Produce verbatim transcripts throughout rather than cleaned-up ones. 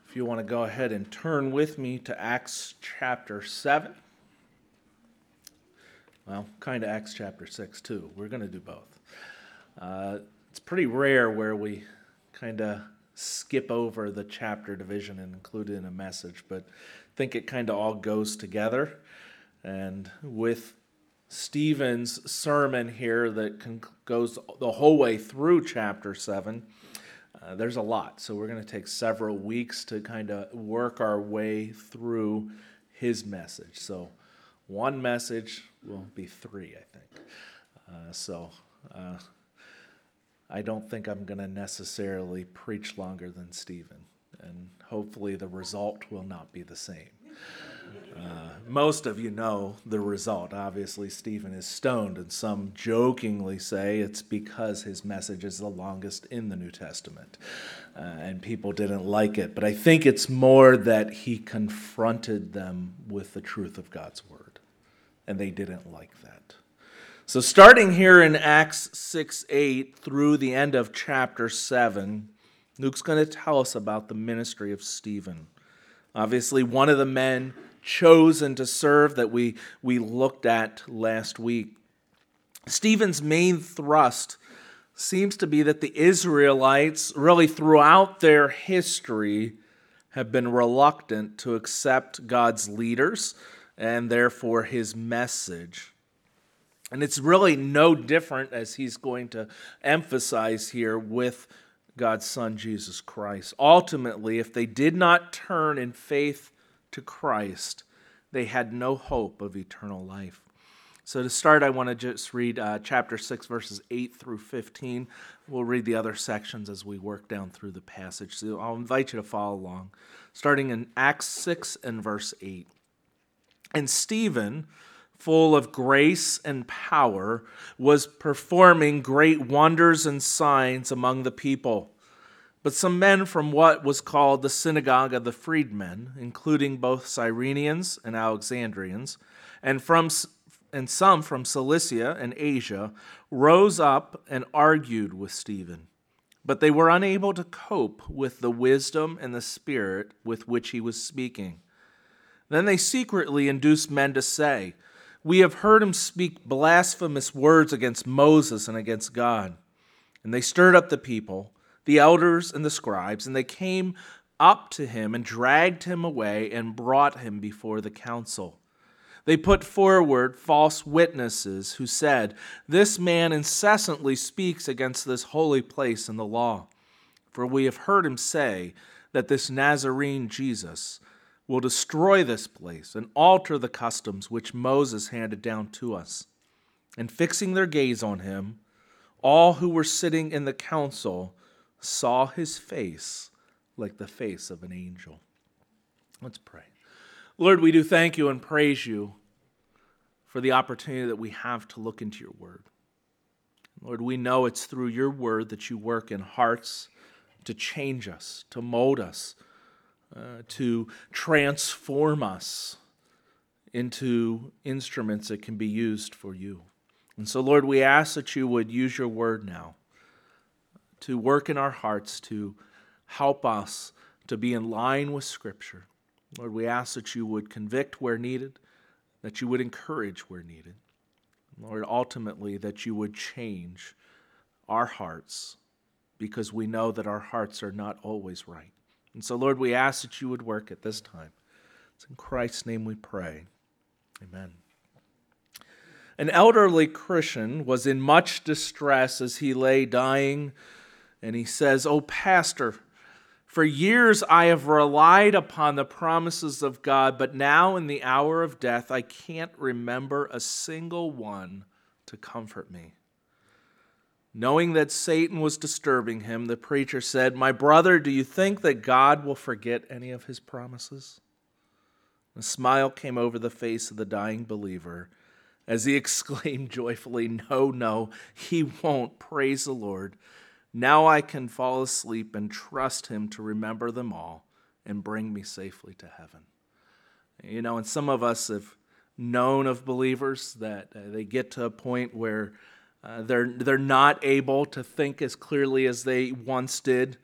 If you want to go ahead and turn with me to Acts chapter seven. Well, kind of Acts chapter six too. We're going to do both. Uh, it's pretty rare where we kind of skip over the chapter division and include it in a message, but I think it kind of all goes together. And with Stephen's sermon here that con- goes the whole way through chapter seven, Uh, there's a lot, so we're going to take several weeks to kind of work our way through his message. So one message will be three, I think. Uh, so uh, I don't think I'm going to necessarily preach longer than Stephen, and hopefully the result will not be the same. Uh, most of you know the result. Obviously, Stephen is stoned, and some jokingly say it's because his message is the longest in the New Testament, uh, and people didn't like it. But I think it's more that he confronted them with the truth of God's word, and they didn't like that. So starting here in Acts six eight through the end of chapter seven, Luke's going to tell us about the ministry of Stephen. Obviously, one of the men chosen to serve that we, we looked at last week. Stephen's main thrust seems to be that the Israelites, really throughout their history, have been reluctant to accept God's leaders and therefore his message. And it's really no different, as he's going to emphasize here, with God's Son, Jesus Christ. Ultimately, if they did not turn in faith to Christ, they had no hope of eternal life. So to start, I want to just read uh, chapter six, verses eight through fifteen. We'll read the other sections as we work down through the passage. So I'll invite you to follow along. Starting in Acts six and verse eight. And Stephen, full of grace and power, was performing great wonders and signs among the people. But some men from what was called the synagogue of the freedmen, including both Cyrenians and Alexandrians, and from and some from Cilicia and Asia, rose up and argued with Stephen. But they were unable to cope with the wisdom and the spirit with which he was speaking. Then they secretly induced men to say, "We have heard him speak blasphemous words against Moses and against God." And they stirred up the people, the elders and the scribes, and they came up to him and dragged him away and brought him before the council. They put forward false witnesses who said, "This man incessantly speaks against this holy place and the law. For we have heard him say that this Nazarene Jesus will destroy this place and alter the customs which Moses handed down to us." And fixing their gaze on him, all who were sitting in the council saw his face like the face of an angel. Let's pray. Lord, we do thank you and praise you for the opportunity that we have to look into your word. Lord, we know it's through your word that you work in hearts to change us, to mold us, uh, to transform us into instruments that can be used for you. And so, Lord, we ask that you would use your word now to work in our hearts, to help us to be in line with Scripture. Lord, we ask that you would convict where needed, that you would encourage where needed. Lord, ultimately, that you would change our hearts, because we know that our hearts are not always right. And so, Lord, we ask that you would work at this time. It's in Christ's name we pray. Amen. An elderly Christian was in much distress as he lay dying, and he says, "Oh, Pastor, for years I have relied upon the promises of God, but now in the hour of death I can't remember a single one to comfort me." Knowing that Satan was disturbing him, the preacher said, "My brother, do you think that God will forget any of his promises?" A smile came over the face of the dying believer as he exclaimed joyfully, "No, no, he won't. Praise the Lord. Now I can fall asleep and trust him to remember them all and bring me safely to heaven." You know, and some of us have known of believers that uh, they get to a point where uh, they're they're not able to think as clearly as they once did.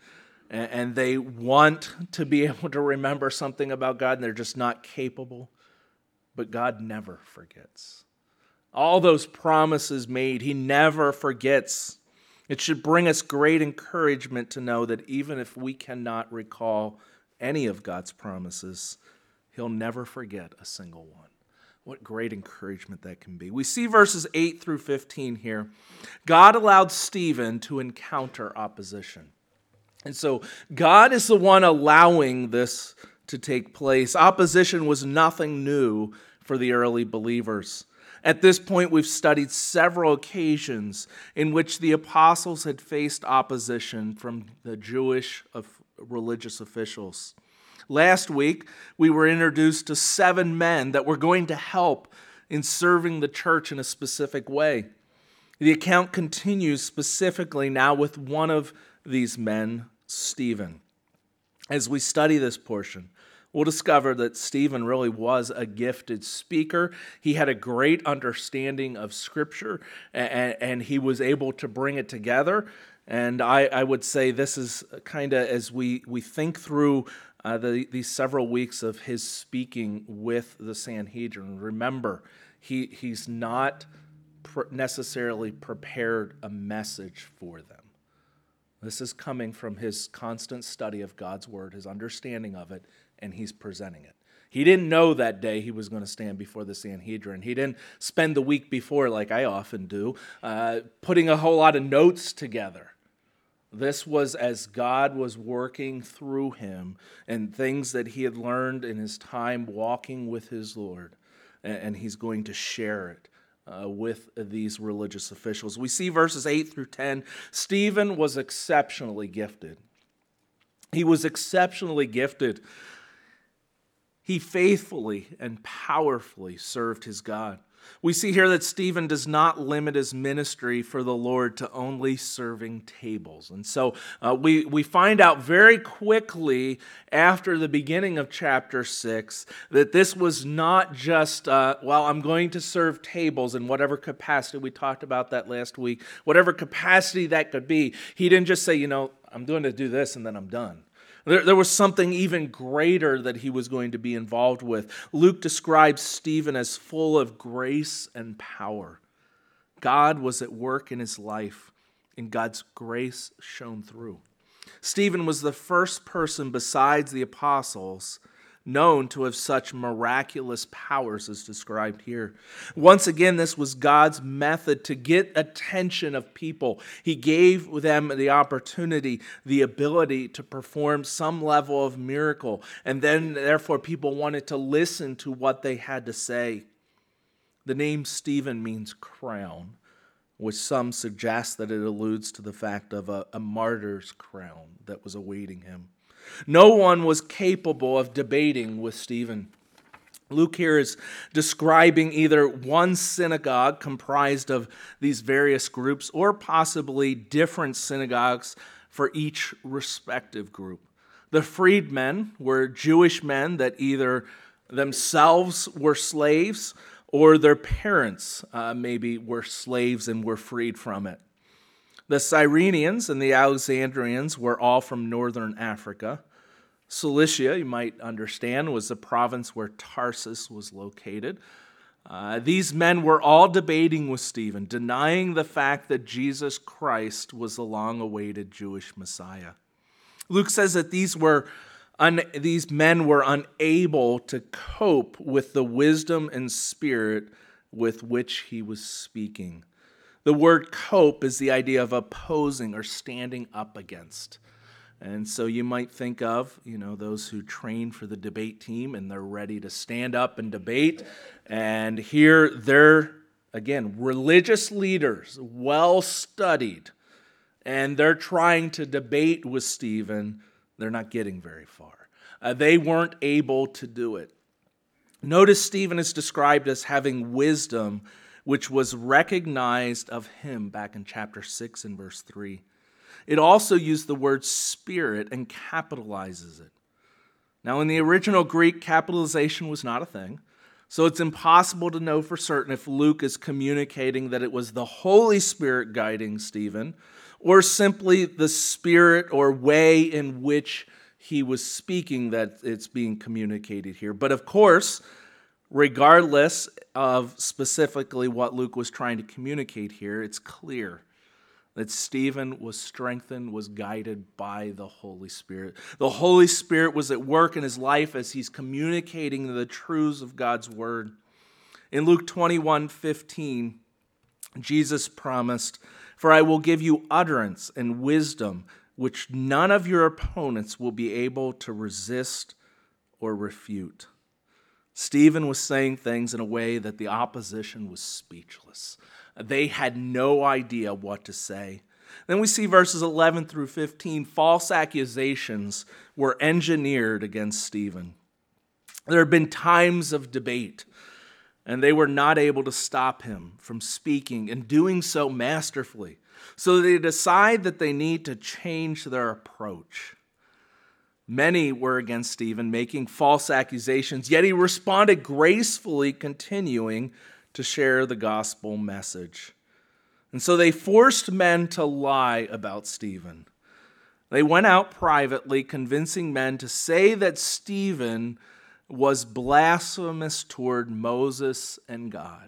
and they want to be able to remember something about God, and they're just not capable. But God never forgets. All those promises made, he never forgets. It should bring us great encouragement to know that even if we cannot recall any of God's promises, he'll never forget a single one. What great encouragement that can be. We see verses eight through fifteen here. God allowed Stephen to encounter opposition. And so God is the one allowing this to take place. Opposition was nothing new for the early believers. At this point, we've studied several occasions in which the apostles had faced opposition from the Jewish religious officials. Last week, we were introduced to seven men that were going to help in serving the church in a specific way. The account continues specifically now with one of these men, Stephen. As we study this portion, we'll discover that Stephen really was a gifted speaker. He had a great understanding of Scripture, and, and he was able to bring it together. And I, I would say this is kind of, as we, we think through uh, the, these several weeks of his speaking with the Sanhedrin, remember, he, he's not pr- necessarily prepared a message for them. This is coming from his constant study of God's Word, his understanding of it, and he's presenting it. He didn't know that day he was going to stand before the Sanhedrin. He didn't spend the week before, like I often do, uh, putting a whole lot of notes together. This was as God was working through him and things that he had learned in his time walking with his Lord, and he's going to share it Uh, with these religious officials. We see verses eight through ten. Stephen was exceptionally gifted. He was exceptionally gifted. He faithfully and powerfully served his God. We see here that Stephen does not limit his ministry for the Lord to only serving tables. And so uh, we, we find out very quickly after the beginning of chapter six that this was not just, uh, well, I'm going to serve tables in whatever capacity. We talked about that last week. Whatever capacity that could be. He didn't just say, you know, I'm going to do this and then I'm done. There, there was something even greater that he was going to be involved with. Luke describes Stephen as full of grace and power. God was at work in his life, and God's grace shone through. Stephen was the first person besides the apostles known to have such miraculous powers as described here. Once again, this was God's method to get attention of people. He gave them the opportunity, the ability to perform some level of miracle, and then therefore people wanted to listen to what they had to say. The name Stephen means crown, which some suggest that it alludes to the fact of a, a martyr's crown that was awaiting him. No one was capable of debating with Stephen. Luke here is describing either one synagogue comprised of these various groups or possibly different synagogues for each respective group. The freedmen were Jewish men that either themselves were slaves or their parents uh, maybe were slaves and were freed from it. The Cyrenians and the Alexandrians were all from northern Africa. Cilicia, you might understand, was the province where Tarsus was located. Uh, these men were all debating with Stephen, denying the fact that Jesus Christ was the long-awaited Jewish Messiah. Luke says that these were un- these men were unable to cope with the wisdom and spirit with which he was speaking. The word cope is the idea of opposing or standing up against. And so you might think of, you know, those who train for the debate team and they're ready to stand up and debate. And here they're, again, religious leaders, well-studied, and they're trying to debate with Stephen. They're not getting very far. Uh, they weren't able to do it. Notice Stephen is described as having wisdom, which was recognized of him back in chapter six and verse three. It also used the word spirit and capitalizes it. Now, in the original Greek, capitalization was not a thing, so it's impossible to know for certain if Luke is communicating that it was the Holy Spirit guiding Stephen, or simply the spirit or way in which he was speaking that it's being communicated here. But of course, regardless of specifically what Luke was trying to communicate here, it's clear that Stephen was strengthened, was guided by the Holy Spirit. The Holy Spirit was at work in his life as he's communicating the truths of God's word. In Luke twenty-one fifteen, Jesus promised, "For I will give you utterance and wisdom, which none of your opponents will be able to resist or refute." Stephen was saying things in a way that the opposition was speechless. They had no idea what to say. Then we see verses eleven through fifteen, false accusations were engineered against Stephen. There had been times of debate, and they were not able to stop him from speaking and doing so masterfully. So they decide that they need to change their approach. Many were against Stephen, making false accusations, yet he responded gracefully, continuing to share the gospel message. And so they forced men to lie about Stephen. They went out privately, convincing men to say that Stephen was blasphemous toward Moses and God.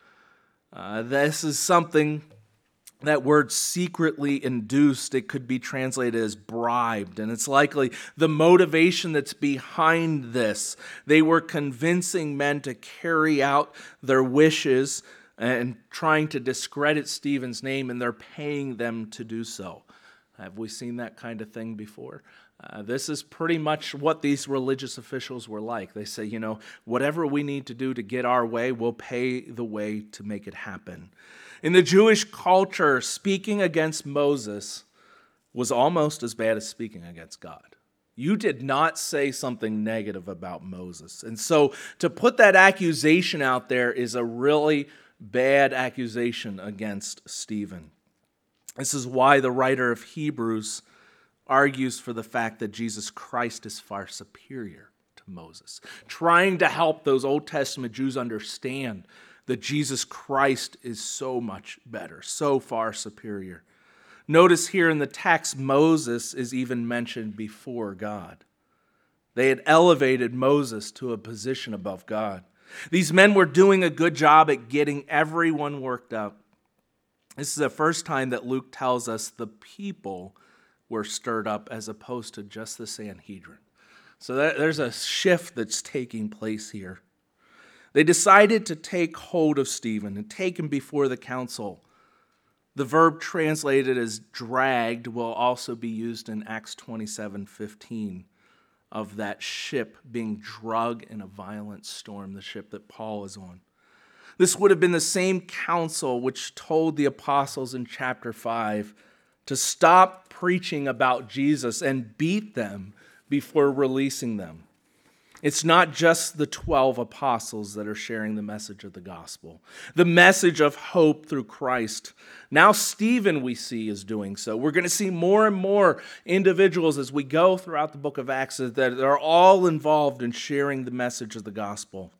Uh, this is something, that word secretly induced, it could be translated as bribed, and it's likely the motivation that's behind this. They were convincing men to carry out their wishes and trying to discredit Stephen's name, and they're paying them to do so. Have we seen that kind of thing before? Uh, this is pretty much what these religious officials were like. They say, you know, whatever we need to do to get our way, we'll pay the way to make it happen. In the Jewish culture, speaking against Moses was almost as bad as speaking against God. You did not say something negative about Moses. And so to put that accusation out there is a really bad accusation against Stephen. This is why the writer of Hebrews argues for the fact that Jesus Christ is far superior to Moses, trying to help those Old Testament Jews understand that Jesus Christ is so much better, so far superior. Notice here in the text, Moses is even mentioned before God. They had elevated Moses to a position above God. These men were doing a good job at getting everyone worked up. This is the first time that Luke tells us the people were stirred up as opposed to just the Sanhedrin. So there's a shift that's taking place here. They decided to take hold of Stephen and take him before the council. The verb translated as dragged will also be used in Acts twenty-seven fifteen of that ship being dragged in a violent storm, the ship that Paul is on. This would have been the same council which told the apostles in chapter five to stop preaching about Jesus and beat them before releasing them. It's not just the twelve apostles that are sharing the message of the gospel, the message of hope through Christ. Now Stephen, we see, is doing so. We're going to see more and more individuals as we go throughout the book of Acts that are all involved in sharing the message of the gospel.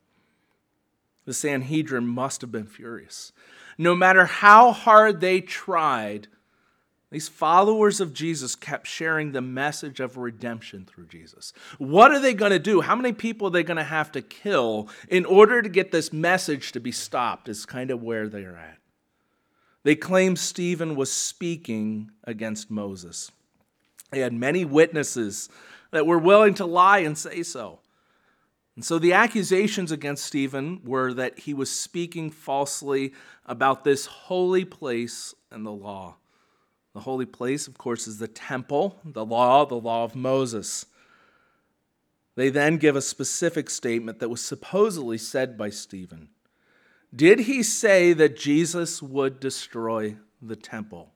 The Sanhedrin must have been furious. No matter how hard they tried, these followers of Jesus kept sharing the message of redemption through Jesus. What are they going to do? How many people are they going to have to kill in order to get this message to be stopped is kind of where they're at. They claim Stephen was speaking against Moses. They had many witnesses that were willing to lie and say so. And so the accusations against Stephen were that he was speaking falsely about this holy place and the law. The holy place, of course, is the temple, the law, the law of Moses. They then give a specific statement that was supposedly said by Stephen. Did he say that Jesus would destroy the temple?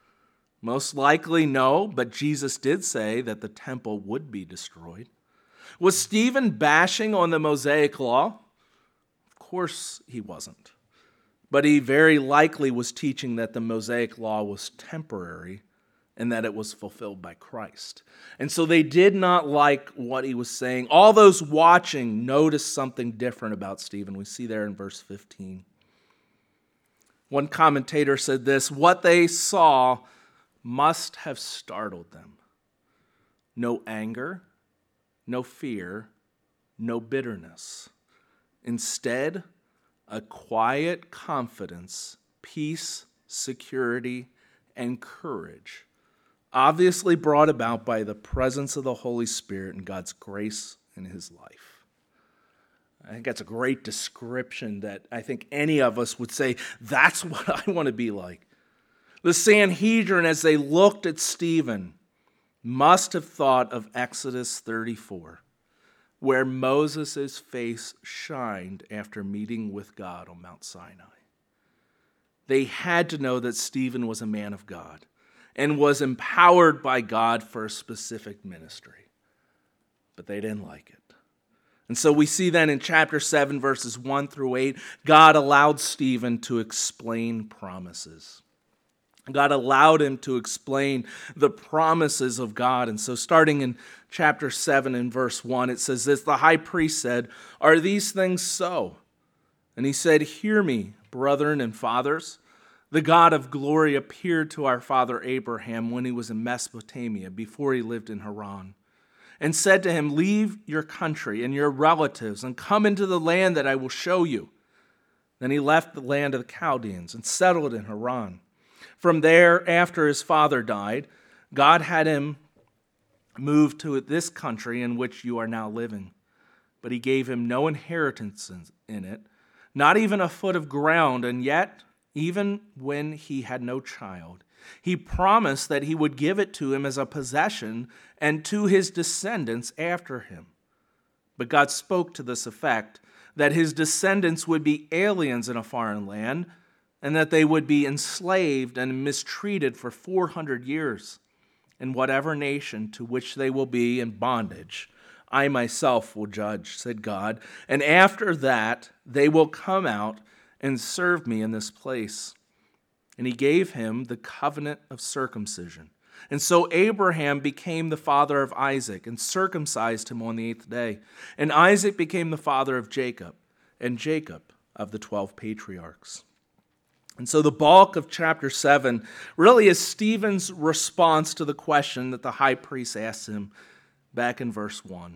Most likely no, but Jesus did say that the temple would be destroyed. Was Stephen bashing on the Mosaic law? Of course he wasn't. But he very likely was teaching that the Mosaic law was temporary and that it was fulfilled by Christ. And so they did not like what he was saying. All those watching noticed something different about Stephen. We see there in verse fifteen. One commentator said this, what they saw must have startled them. No anger, no fear, no bitterness. Instead, a quiet confidence, peace, security, and courage, obviously brought about by the presence of the Holy Spirit and God's grace in his life. I think that's a great description that I think any of us would say, that's what I want to be like. The Sanhedrin, as they looked at Stephen, must have thought of Exodus thirty-four, where Moses' face shined after meeting with God on Mount Sinai. They had to know that Stephen was a man of God and was empowered by God for a specific ministry. But they didn't like it. And so we see then in chapter seven, verses one through eight, God allowed Stephen to explain promises. God allowed him to explain the promises of God. And so starting in chapter seven and verse one, it says this, the high priest said, "Are these things so?" And he said, "Hear me, brethren and fathers. The God of glory appeared to our father Abraham when he was in Mesopotamia, before he lived in Haran, and said to him, 'Leave your country and your relatives and come into the land that I will show you.' Then he left the land of the Chaldeans and settled in Haran. From there, after his father died, God had him move to this country in which you are now living. But he gave him no inheritance in it, not even a foot of ground, and yet, even when he had no child, he promised that he would give it to him as a possession and to his descendants after him. But God spoke to this effect, that his descendants would be aliens in a foreign land, and that they would be enslaved and mistreated for four hundred years in whatever nation to which they will be in bondage. I myself will judge, said God, and after that they will come out and serve me in this place. And he gave him the covenant of circumcision. And so Abraham became the father of Isaac and circumcised him on the eighth day. And Isaac became the father of Jacob, and Jacob of the twelve patriarchs. And so the bulk of chapter seven really is Stephen's response to the question that the high priest asked him back in verse one.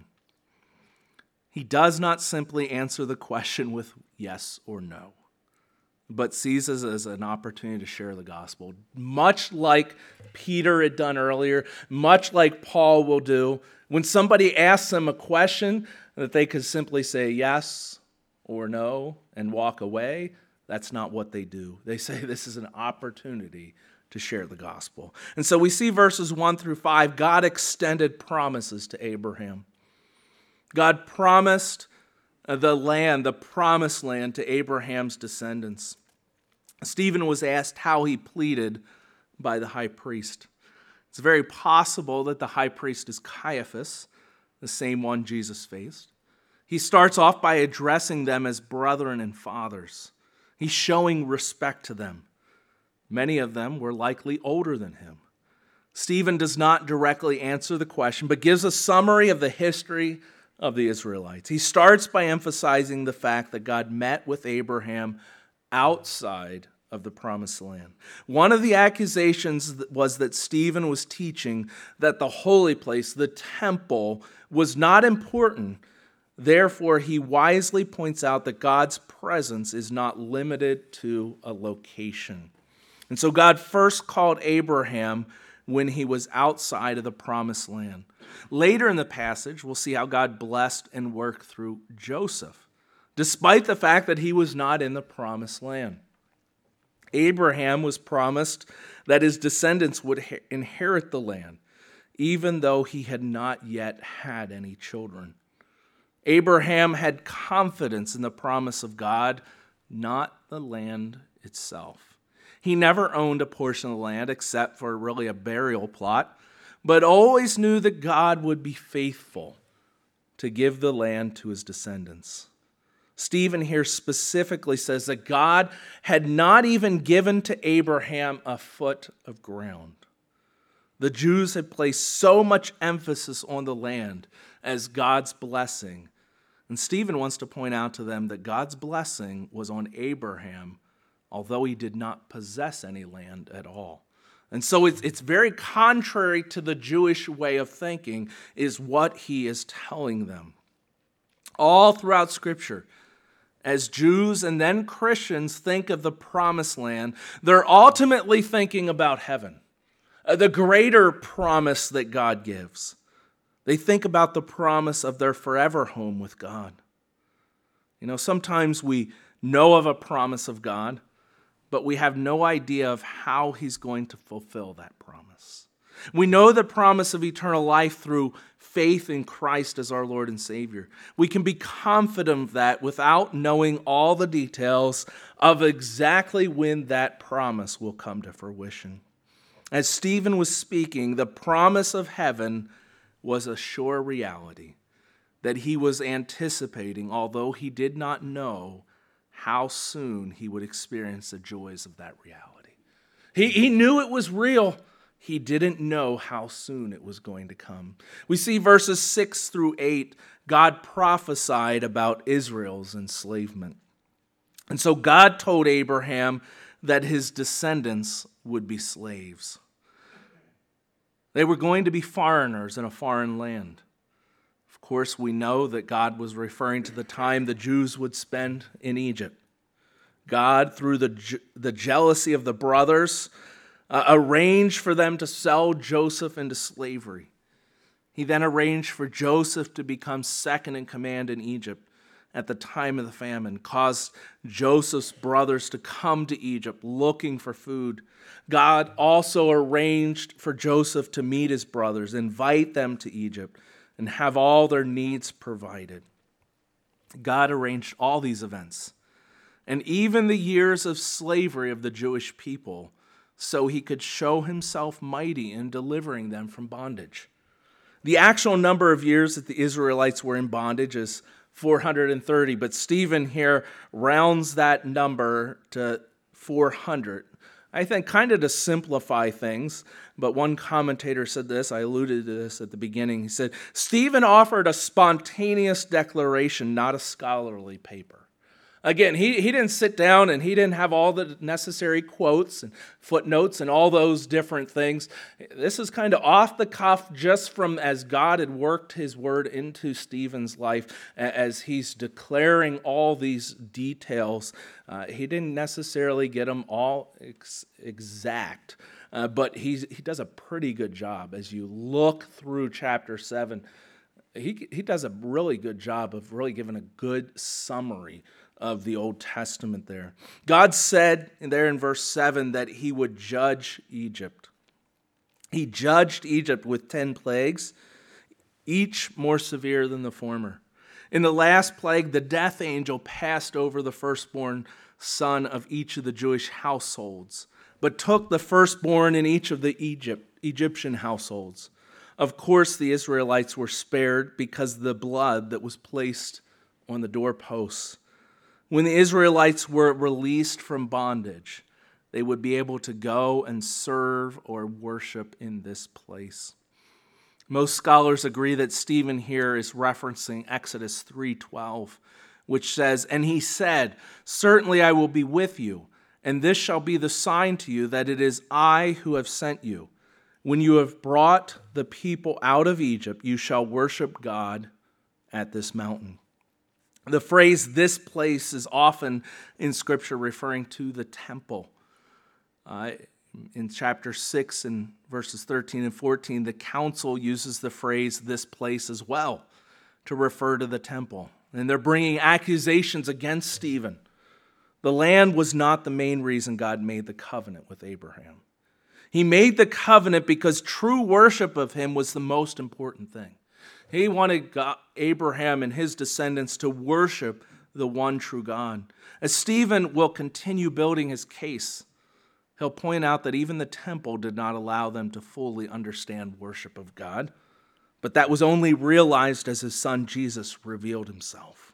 He does not simply answer the question with yes or no, but sees it as an opportunity to share the gospel. Much like Peter had done earlier, much like Paul will do, when somebody asks them a question that they could simply say yes or no and walk away, that's not what they do. They say this is an opportunity to share the gospel. And so we see verses one through five, God extended promises to Abraham. God promised the land, the promised land, to Abraham's descendants. Stephen was asked how he pleaded by the high priest. It's very possible that the high priest is Caiaphas, the same one Jesus faced. He starts off by addressing them as brethren and fathers. He's showing respect to them. Many of them were likely older than him. Stephen does not directly answer the question, but gives a summary of the history of the Israelites. He starts by emphasizing the fact that God met with Abraham outside of the promised land. One of the accusations was that Stephen was teaching that the holy place, the temple, was not important. Therefore, he wisely points out that God's presence is not limited to a location. And so God first called Abraham when he was outside of the promised land. Later in the passage, we'll see how God blessed and worked through Joseph, despite the fact that he was not in the promised land. Abraham was promised that his descendants would inherit the land, even though he had not yet had any children. Abraham had confidence in the promise of God, not the land itself. He never owned a portion of the land except for really a burial plot, but always knew that God would be faithful to give the land to his descendants. Stephen here specifically says that God had not even given to Abraham a foot of ground. The Jews had placed so much emphasis on the land as God's blessing. And Stephen wants to point out to them that God's blessing was on Abraham, although he did not possess any land at all. And so it's, it's very contrary to the Jewish way of thinking, is what he is telling them. All throughout Scripture, as Jews and then Christians think of the promised land, they're ultimately thinking about heaven, the greater promise that God gives. They think about the promise of their forever home with God. You know, sometimes we know of a promise of God, but we have no idea of how he's going to fulfill that promise. We know the promise of eternal life through faith in Christ as our Lord and Savior. We can be confident of that without knowing all the details of exactly when that promise will come to fruition. As Stephen was speaking, the promise of heaven was a sure reality that he was anticipating, although he did not know how soon he would experience the joys of that reality. He, he knew it was real. He didn't know how soon it was going to come. We see verses six through eight, God prophesied about Israel's enslavement. And so God told Abraham that his descendants would be slaves. They were going to be foreigners in a foreign land. Of course, we know that God was referring to the time the Jews would spend in Egypt. God, through the, the jealousy of the brothers, uh, arranged for them to sell Joseph into slavery. He then arranged for Joseph to become second in command in Egypt at the time of the famine, caused Joseph's brothers to come to Egypt looking for food. God also arranged for Joseph to meet his brothers, invite them to Egypt, and have all their needs provided. God arranged all these events, and even the years of slavery of the Jewish people, so he could show himself mighty in delivering them from bondage. The actual number of years that the Israelites were in bondage is four hundred thirty, but Stephen here rounds that number to four hundred. I think kind of to simplify things, but one commentator said this, I alluded to this at the beginning. He said, Stephen offered a spontaneous declaration, not a scholarly paper. Again, he, he didn't sit down and he didn't have all the necessary quotes and footnotes and all those different things. This is kind of off the cuff, just from as God had worked his word into Stephen's life, as he's declaring all these details. Uh, he didn't necessarily get them all ex- exact, uh, but he's, he does a pretty good job. As you look through chapter seven, he, he does a really good job of really giving a good summary of the Old Testament there. God said there in verse seven that he would judge Egypt. He judged Egypt with ten plagues, each more severe than the former. In the last plague, the death angel passed over the firstborn son of each of the Jewish households, but took the firstborn in each of the Egypt, Egyptian households. Of course, the Israelites were spared because of the blood that was placed on the doorposts. When the Israelites were released from bondage, they would be able to go and serve or worship in this place. Most scholars agree that Stephen here is referencing Exodus three twelve, which says, "And he said, 'Certainly I will be with you, and this shall be the sign to you that it is I who have sent you. When you have brought the people out of Egypt, you shall worship God at this mountain.'" The phrase "this place" is often in Scripture referring to the temple. Uh, in chapter six and verses thirteen and fourteen, the council uses the phrase "this place" as well to refer to the temple. And they're bringing accusations against Stephen. The land was not the main reason God made the covenant with Abraham. He made the covenant because true worship of him was the most important thing. He wanted God, Abraham and his descendants to worship the one true God. As Stephen will continue building his case, he'll point out that even the temple did not allow them to fully understand worship of God, but that was only realized as his son Jesus revealed himself.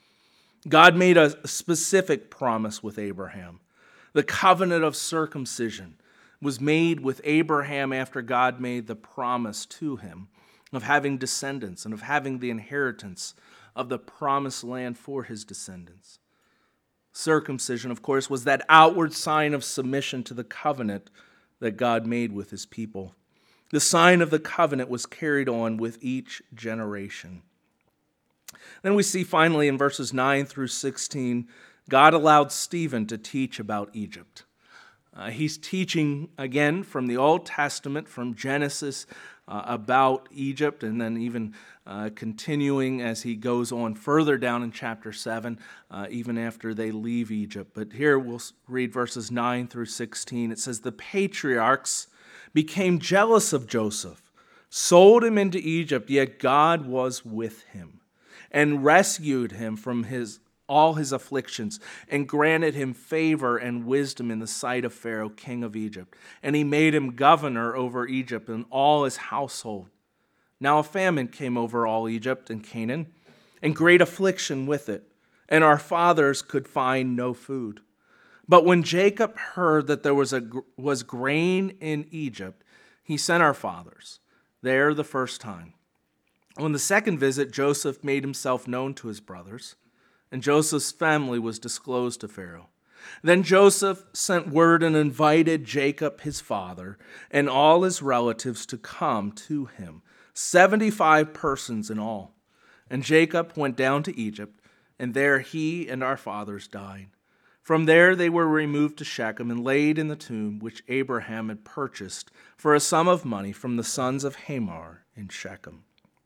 God made a specific promise with Abraham. The covenant of circumcision was made with Abraham after God made the promise to him of having descendants and of having the inheritance of the promised land for his descendants. Circumcision, of course, was that outward sign of submission to the covenant that God made with his people. The sign of the covenant was carried on with each generation. Then we see finally in verses nine through sixteen, God allowed Stephen to teach about Egypt. Uh, he's teaching again from the Old Testament, from Genesis, uh, about Egypt, and then even uh, continuing as he goes on further down in chapter seven, uh, even after they leave Egypt. But here we'll read verses nine through sixteen. It says, "The patriarchs became jealous of Joseph, sold him into Egypt, yet God was with him, and rescued him from his all his afflictions, and granted him favor and wisdom in the sight of Pharaoh, king of Egypt. And he made him governor over Egypt and all his household. Now a famine came over all Egypt and Canaan, and great affliction with it, and our fathers could find no food. But when Jacob heard that there was a was grain in Egypt, he sent our fathers there the first time. On the second visit, Joseph made himself known to his brothers, and Joseph's family was disclosed to Pharaoh. Then Joseph sent word and invited Jacob, his father, and all his relatives to come to him, seventy-five persons in all. And Jacob went down to Egypt, and there he and our fathers died. From there they were removed to Shechem and laid in the tomb which Abraham had purchased for a sum of money from the sons of Hamor in Shechem."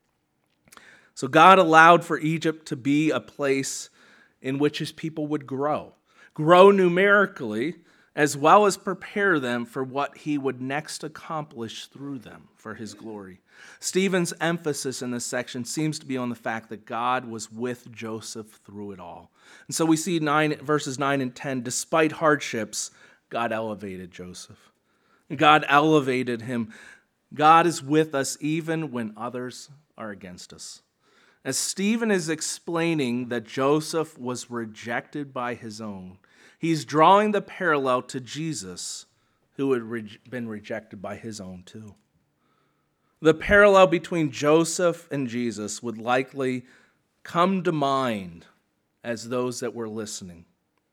So God allowed for Egypt to be a place in which his people would grow, grow numerically, as well as prepare them for what he would next accomplish through them for his glory. Stephen's emphasis in this section seems to be on the fact that God was with Joseph through it all. And so we see nine, verses nine and ten, despite hardships, God elevated Joseph. God elevated him. God is with us even when others are against us. As Stephen is explaining that Joseph was rejected by his own, he's drawing the parallel to Jesus, who had re- been rejected by his own too. The parallel between Joseph and Jesus would likely come to mind as those that were listening.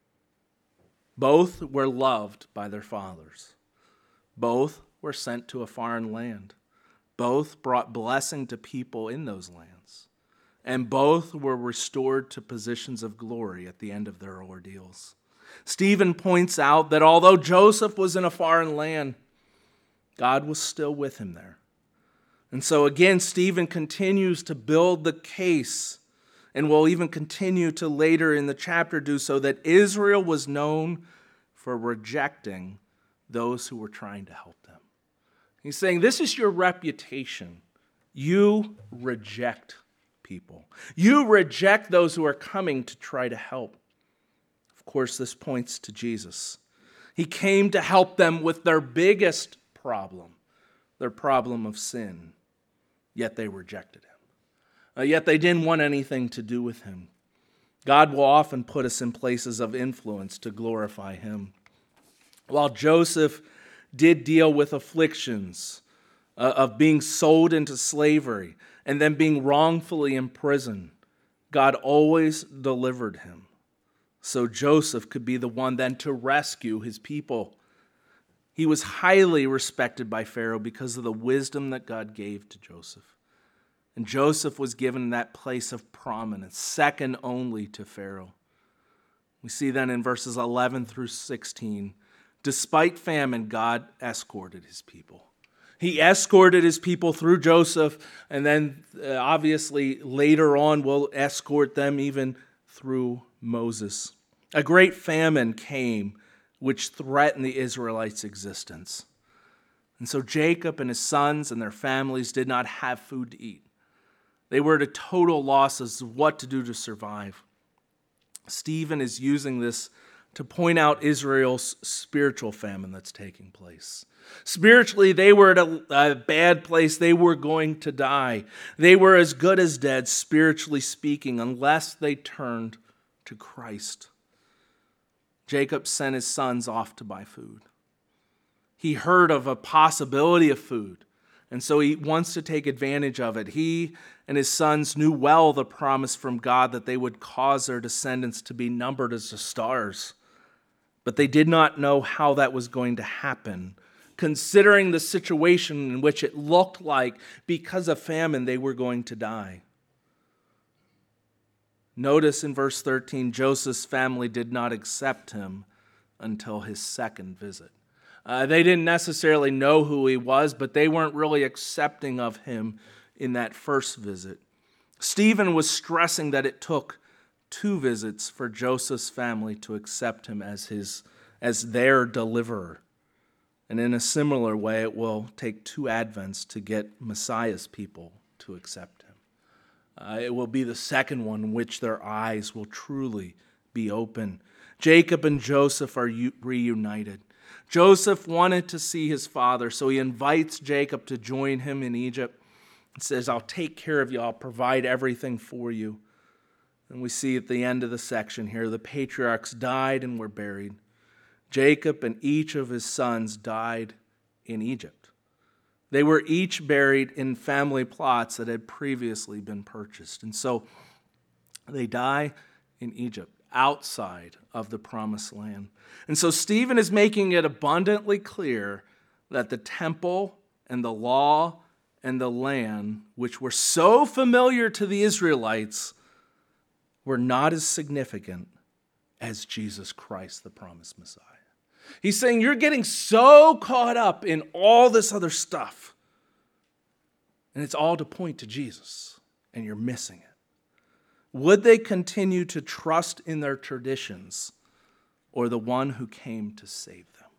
Both were loved by their fathers. Both were sent to a foreign land. Both brought blessing to people in those lands. And both were restored to positions of glory at the end of their ordeals. Stephen points out that although Joseph was in a foreign land, God was still with him there. And so again, Stephen continues to build the case, and will even continue to later in the chapter do so, that Israel was known for rejecting those who were trying to help them. He's saying, this is your reputation. You reject people. You reject those who are coming to try to help. Of course, this points to Jesus. He came to help them with their biggest problem, their problem of sin. Yet they rejected him. Uh, yet they didn't want anything to do with him. God will often put us in places of influence to glorify him. While Joseph did deal with afflictions uh, of being sold into slavery and then being wrongfully imprisoned, God always delivered him. So Joseph could be the one then to rescue his people. He was highly respected by Pharaoh because of the wisdom that God gave to Joseph. And Joseph was given that place of prominence, second only to Pharaoh. We see then in verses eleven through sixteen, despite famine, God escorted his people. He escorted his people through Joseph, and then uh, obviously later on will escort them even through Moses. A great famine came which threatened the Israelites' existence. And so Jacob and his sons and their families did not have food to eat. They were at a total loss as to what to do to survive. Stephen is using this to point out Israel's spiritual famine that's taking place. Spiritually, they were at a, a bad place. They were going to die. They were as good as dead, spiritually speaking, unless they turned to Christ. Jacob sent his sons off to buy food. He heard of a possibility of food, and so he wants to take advantage of it. He and his sons knew well the promise from God that they would cause their descendants to be numbered as the stars. But they did not know how that was going to happen. considering the situation in which it looked like because of famine they were going to die. Notice in verse thirteen, Joseph's family did not accept him until his second visit. Uh, they didn't necessarily know who he was, but they weren't really accepting of him in that first visit. Stephen was stressing that it took two visits for Joseph's family to accept him as his, as their deliverer. And in a similar way, it will take two Advents to get Messiah's people to accept him. Uh, it will be the second one in which their eyes will truly be open. Jacob and Joseph are u- reunited. Joseph wanted to see his father, so he invites Jacob to join him in Egypt. He says, I'll take care of you. I'll provide everything for you. And we see at the end of the section here, the patriarchs died and were buried. Jacob and each of his sons died in Egypt. They were each buried in family plots that had previously been purchased. And so they die in Egypt, outside of the promised land. And so Stephen is making it abundantly clear that the temple and the law and the land, which were so familiar to the Israelites, were not as significant as Jesus Christ, the promised Messiah. He's saying you're getting so caught up in all this other stuff, and it's all to point to Jesus, and you're missing it. Would they continue to trust in their traditions or the one who came to save them?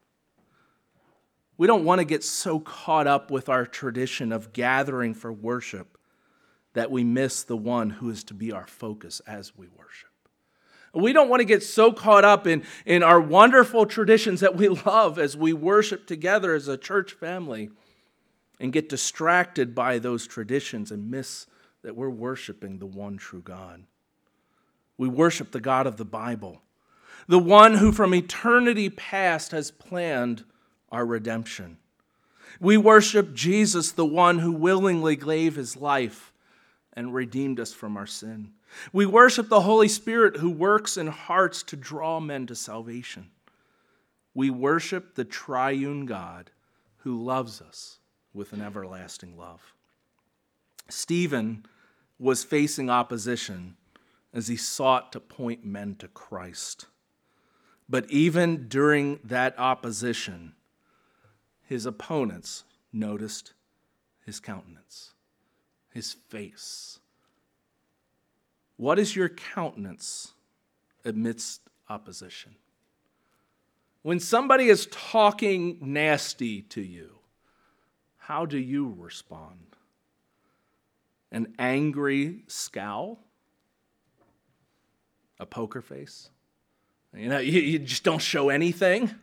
We don't want to get so caught up with our tradition of gathering for worship that we miss the one who is to be our focus as we worship. We don't want to get so caught up in, in our wonderful traditions that we love as we worship together as a church family and get distracted by those traditions and miss that we're worshiping the one true God. We worship the God of the Bible, the one who from eternity past has planned our redemption. We worship Jesus, the one who willingly gave his life and redeemed us from our sin. We worship the Holy Spirit who works in hearts to draw men to salvation. We worship the triune God who loves us with an everlasting love. Stephen was facing opposition as he sought to point men to Christ. But even during that opposition, his opponents noticed his countenance, his face. What is your countenance amidst opposition? When somebody is talking nasty to you, how do you respond? An angry scowl? A poker face? You know, you, you just don't show anything?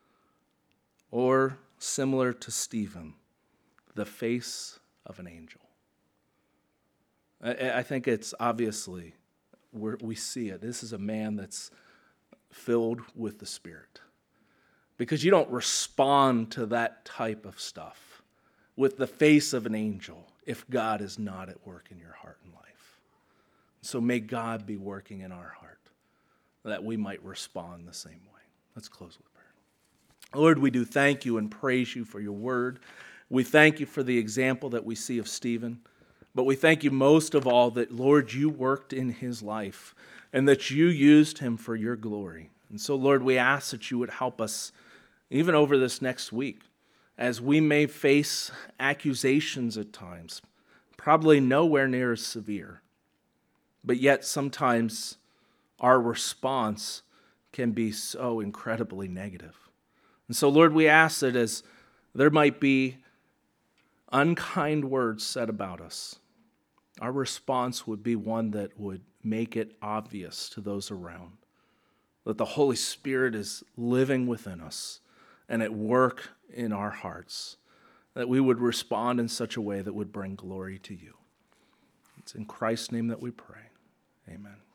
Or similar to Stephen, the face of an angel? I, I think it's obviously, we're, we see it. This is a man that's filled with the Spirit. Because you don't respond to that type of stuff with the face of an angel if God is not at work in your heart and life. So may God be working in our heart that we might respond the same way. Let's close with prayer. Lord, we do thank you and praise you for your word. We thank you for the example that we see of Stephen. But we thank you most of all that, Lord, you worked in his life and that you used him for your glory. And so, Lord, we ask that you would help us even over this next week as we may face accusations at times, probably nowhere near as severe. But yet sometimes our response can be so incredibly negative. And so, Lord, we ask that as there might be unkind words said about us, our response would be one that would make it obvious to those around that the Holy Spirit is living within us and at work in our hearts, that we would respond in such a way that would bring glory to you. It's in Christ's name that we pray. Amen.